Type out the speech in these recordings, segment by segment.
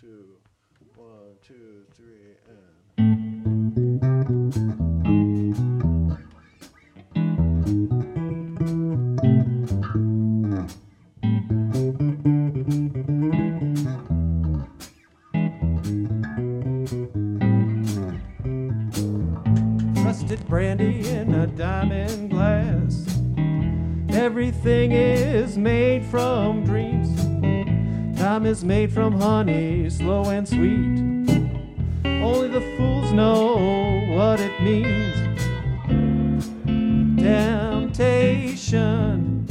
two, 1, 2, 3, and. Rusted brandy in a diamond glass. Everything is made from dreams. Time is made from honey, slow and sweet. Only the fools know what it means. Temptation,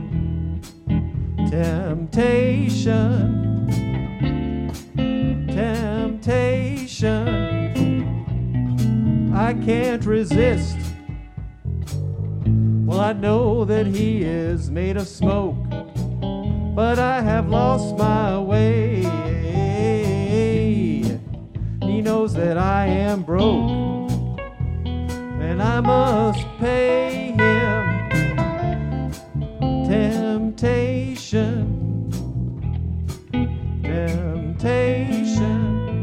temptation, temptation. I can't resist. Well, I know that he is made of smoke, but I have lost my way. He knows that I am broke, and I must pay him. Temptation, temptation,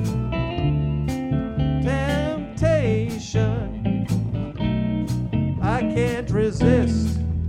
temptation. I can't resist.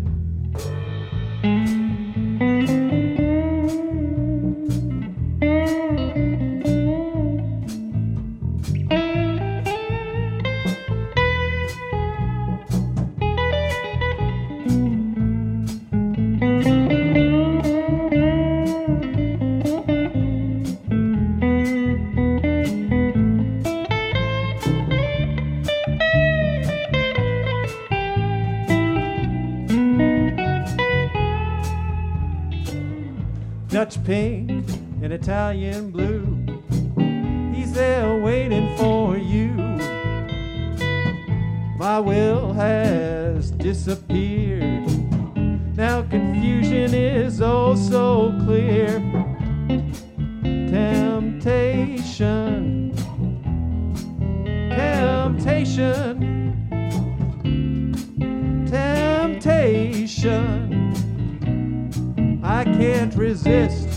Dutch pink and Italian blue, he's there waiting for you. My will has disappeared. Now confusion is oh so clear. Temptation, temptation, temptation. I can't resist.